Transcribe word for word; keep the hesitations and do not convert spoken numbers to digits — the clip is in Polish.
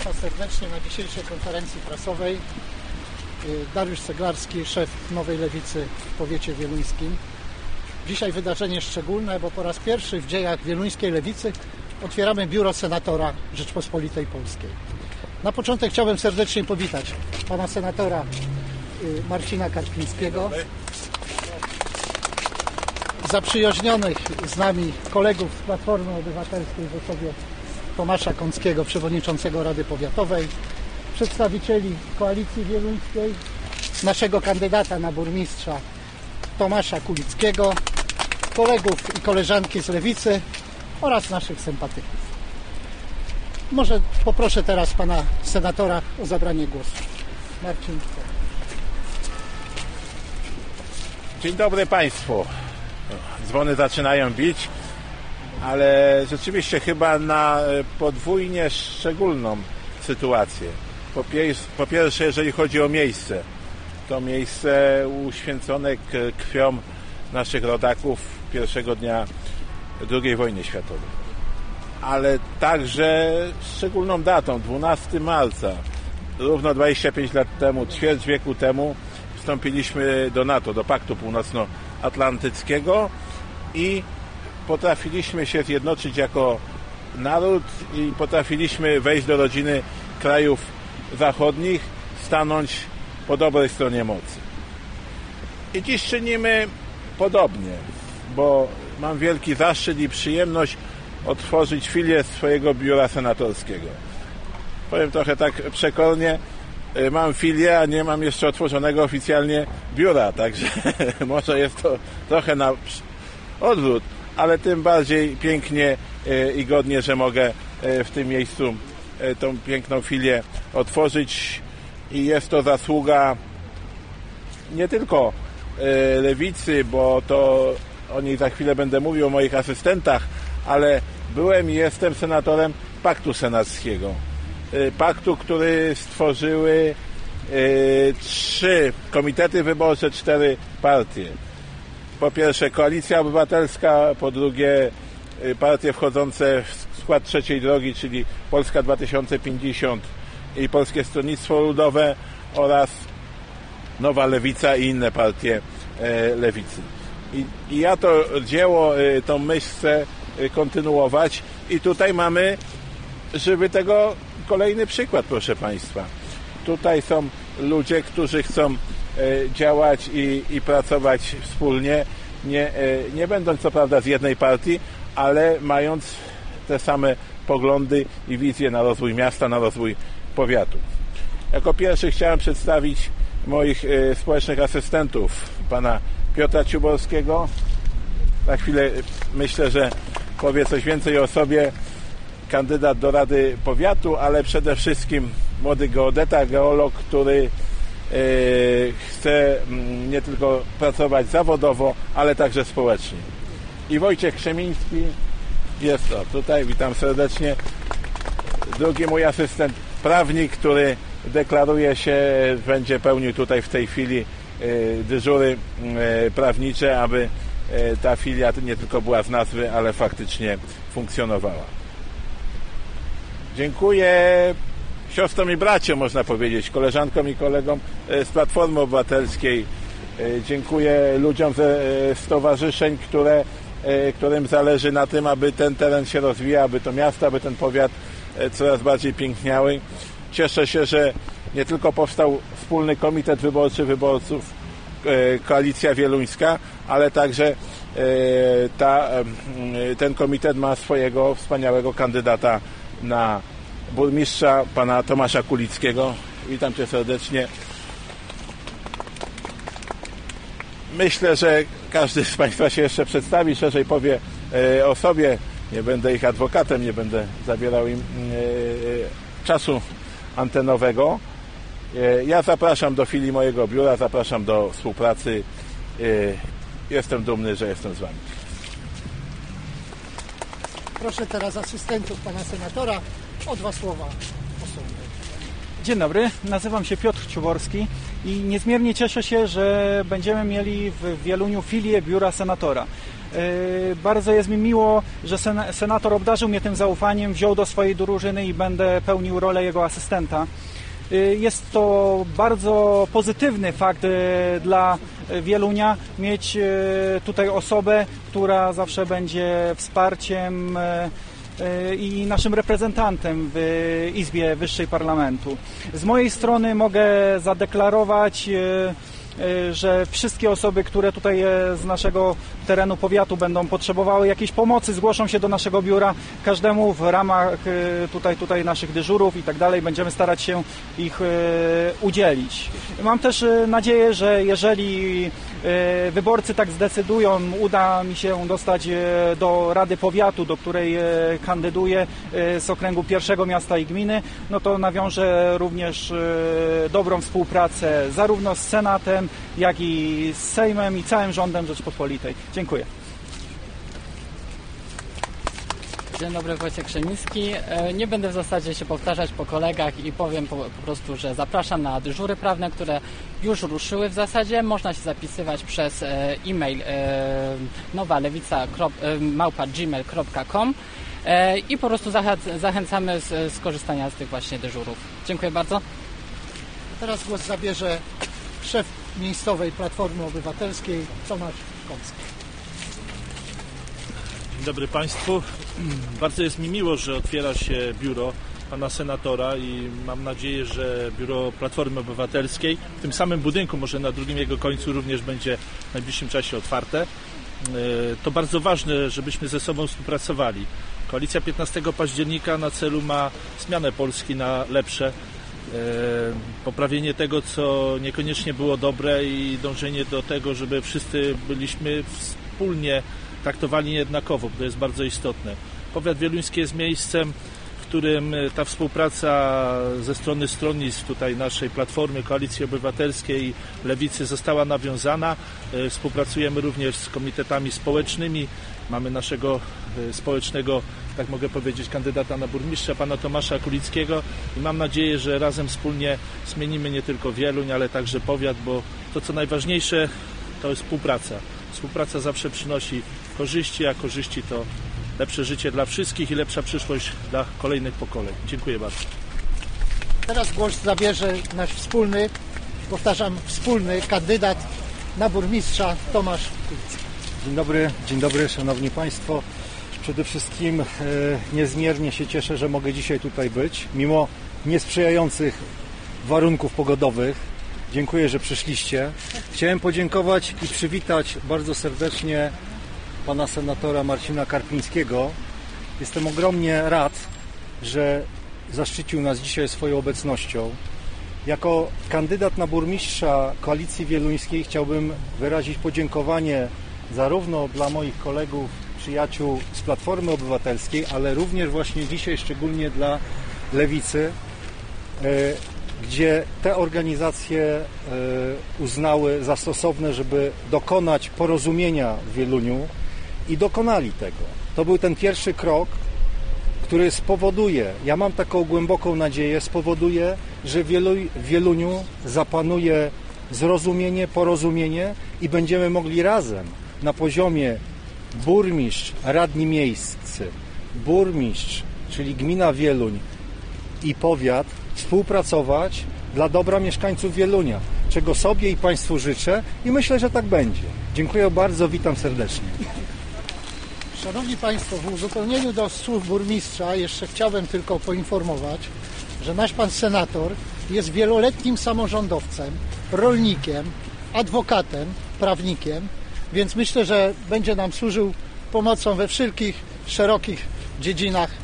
Państwa serdecznie na dzisiejszej konferencji prasowej. Dariusz Ceglarski, szef Nowej Lewicy w powiecie wieluńskim. Dzisiaj wydarzenie szczególne, bo po raz pierwszy w dziejach wieluńskiej lewicy otwieramy biuro senatora Rzeczpospolitej Polskiej. Na początek chciałbym serdecznie powitać pana senatora Marcina Karpińskiego, zaprzyjaźnionych z nami kolegów z Platformy Obywatelskiej w osobie Tomasza Kąckiego, przewodniczącego Rady Powiatowej, przedstawicieli Koalicji Wieluńskiej, naszego kandydata na burmistrza Tomasza Kulickiego, kolegów i koleżanki z Lewicy oraz naszych sympatyków. Może poproszę teraz pana senatora o zabranie głosu. Marcin. Dzień dobry Państwu. Dzwony zaczynają bić, ale rzeczywiście chyba na podwójnie szczególną sytuację. Po, pier- po pierwsze, jeżeli chodzi o miejsce, to miejsce uświęcone krwią naszych rodaków pierwszego dnia drugiej wojny światowej. Ale także szczególną datą, dwunastego marca, równo dwadzieścia pięć lat temu, ćwierć wieku temu, wstąpiliśmy do NATO, do Paktu Północnoatlantyckiego i potrafiliśmy się zjednoczyć jako naród i potrafiliśmy wejść do rodziny krajów zachodnich, stanąć po dobrej stronie mocy. I dziś czynimy podobnie, bo mam wielki zaszczyt i przyjemność otworzyć filię swojego biura senatorskiego. Powiem trochę tak przekornie, mam filię, a nie mam jeszcze otworzonego oficjalnie biura, także może jest to trochę na odwrót, ale tym bardziej pięknie i godnie, że mogę w tym miejscu tą piękną filię otworzyć i jest to zasługa nie tylko Lewicy, bo to o niej za chwilę będę mówił, o moich asystentach, ale byłem i jestem senatorem Paktu Senackiego. Paktu, który stworzyły trzy komitety wyborcze, cztery partie. Po pierwsze Koalicja Obywatelska, po drugie partie wchodzące w skład trzeciej drogi, czyli Polska dwa tysiące pięćdziesiąt i Polskie Stronnictwo Ludowe oraz Nowa Lewica i inne partie lewicy. I, i ja to dzieło, tą myśl chcę kontynuować i tutaj mamy, żeby tego kolejny przykład, proszę Państwa. Tutaj są ludzie, którzy chcą działać i, i pracować wspólnie, nie, nie będąc co prawda z jednej partii, ale mając te same poglądy i wizje na rozwój miasta, na rozwój powiatu. Jako pierwszy chciałem przedstawić moich y, społecznych asystentów, pana Piotra Ciuborskiego. Na chwilę myślę, że powie coś więcej o sobie kandydat do Rady Powiatu, ale przede wszystkim młody geodeta, geolog, który y, chce m, nie tylko pracować zawodowo, ale także społecznie. I Wojciech Krzemiński jest to tutaj, witam serdecznie. Drugi mój asystent, prawnik, który deklaruje się, będzie pełnił tutaj w tej chwili y, dyżury y, prawnicze, aby y, ta filia nie tylko była z nazwy, ale faktycznie funkcjonowała. Dziękuję siostrom i braciom, można powiedzieć, koleżankom i kolegom z Platformy Obywatelskiej. Y, dziękuję ludziom ze stowarzyszeń, które, y, którym zależy na tym, aby ten teren się rozwijał, aby to miasto, aby ten powiat y, coraz bardziej piękniały. Cieszę się, że nie tylko powstał wspólny komitet wyborczy wyborców Koalicja Wieluńska, ale także ta, ten komitet ma swojego wspaniałego kandydata na burmistrza, pana Tomasza Kulickiego. Witam cię serdecznie. Myślę, że każdy z Państwa się jeszcze przedstawi, szerzej powie o sobie. Nie będę ich adwokatem, nie będę zabierał im czasu antenowego. Ja zapraszam do filii mojego biura, zapraszam do współpracy. Jestem dumny, że jestem z Wami. Proszę teraz asystentów pana senatora o dwa słowa o sobie. Dzień dobry, nazywam się Piotr Ciuborski i niezmiernie cieszę się, że będziemy mieli w Wieluniu filię biura senatora. Bardzo jest mi miło, że senator obdarzył mnie tym zaufaniem, wziął do swojej drużyny i będę pełnił rolę jego asystenta. Jest to bardzo pozytywny fakt dla Wielunia mieć tutaj osobę, która zawsze będzie wsparciem i naszym reprezentantem w Izbie Wyższej Parlamentu. Z mojej strony mogę zadeklarować, że wszystkie osoby, które tutaj z naszego terenu powiatu będą potrzebowały jakiejś pomocy, zgłoszą się do naszego biura. Każdemu w ramach tutaj, tutaj naszych dyżurów i tak dalej będziemy starać się ich udzielić. Mam też nadzieję, że jeżeli wyborcy tak zdecydują, uda mi się dostać do Rady Powiatu, do której kandyduję z okręgu pierwszego miasta i gminy, no to nawiążę również dobrą współpracę zarówno z Senatem, jak i z Sejmem i całym rządem Rzeczypospolitej. Dziękuję. Dzień dobry, Wojciech Krzemiński. Nie będę w zasadzie się powtarzać po kolegach i powiem po, po prostu, że zapraszam na dyżury prawne, które już ruszyły w zasadzie. Można się zapisywać przez e-mail e, nowalewica małpa gmail kropka com e, i po prostu zachęcamy z, z korzystania z tych właśnie dyżurów. Dziękuję bardzo. Teraz głos zabierze szef miejscowej Platformy Obywatelskiej Tomasz Kącki. Dzień dobry Państwu. Bardzo jest mi miło, że otwiera się biuro pana senatora i mam nadzieję, że biuro Platformy Obywatelskiej w tym samym budynku, może na drugim jego końcu również będzie w najbliższym czasie otwarte. To bardzo ważne, żebyśmy ze sobą współpracowali. Koalicja piętnastego października na celu ma zmianę Polski na lepsze, poprawienie tego, co niekoniecznie było dobre i dążenie do tego, żeby wszyscy byliśmy wspólnie traktowani jednakowo, bo to jest bardzo istotne. Powiat wieluński jest miejscem, w którym ta współpraca ze strony stronnictw tutaj naszej Platformy, Koalicji Obywatelskiej, Lewicy została nawiązana. Współpracujemy również z komitetami społecznymi. Mamy naszego społecznego, tak mogę powiedzieć, kandydata na burmistrza, pana Tomasza Kulickiego i mam nadzieję, że razem wspólnie zmienimy nie tylko Wieluń, ale także powiat, bo to, co najważniejsze, to jest współpraca. Współpraca zawsze przynosi korzyści, a korzyści to lepsze życie dla wszystkich i lepsza przyszłość dla kolejnych pokoleń. Dziękuję bardzo. Teraz głos zabierze nasz wspólny, powtarzam, wspólny kandydat na burmistrza Tomasz Kulicki. Dzień dobry, dzień dobry, szanowni państwo. Przede wszystkim e, niezmiernie się cieszę, że mogę dzisiaj tutaj być, mimo niesprzyjających warunków pogodowych. Dziękuję, że przyszliście. Chciałem podziękować i przywitać bardzo serdecznie pana senatora Marcina Karpińskiego. Jestem ogromnie rad, że zaszczycił nas dzisiaj swoją obecnością. Jako kandydat na burmistrza Koalicji Wieluńskiej chciałbym wyrazić podziękowanie zarówno dla moich kolegów, przyjaciół z Platformy Obywatelskiej, ale również właśnie dzisiaj szczególnie dla Lewicy, gdzie te organizacje uznały za stosowne, żeby dokonać porozumienia w Wieluniu i dokonali tego. To był ten pierwszy krok, który spowoduje, ja mam taką głęboką nadzieję, spowoduje, że w Wieluniu zapanuje zrozumienie, porozumienie i będziemy mogli razem na poziomie burmistrz, radni miejscy, burmistrz, czyli gmina Wieluń i powiat współpracować dla dobra mieszkańców Wielunia, czego sobie i państwu życzę i myślę, że tak będzie. Dziękuję bardzo, witam serdecznie. Szanowni Państwo, w uzupełnieniu do słów burmistrza jeszcze chciałbym tylko poinformować, że nasz pan senator jest wieloletnim samorządowcem, rolnikiem, adwokatem, prawnikiem, więc myślę, że będzie nam służył pomocą we wszelkich szerokich dziedzinach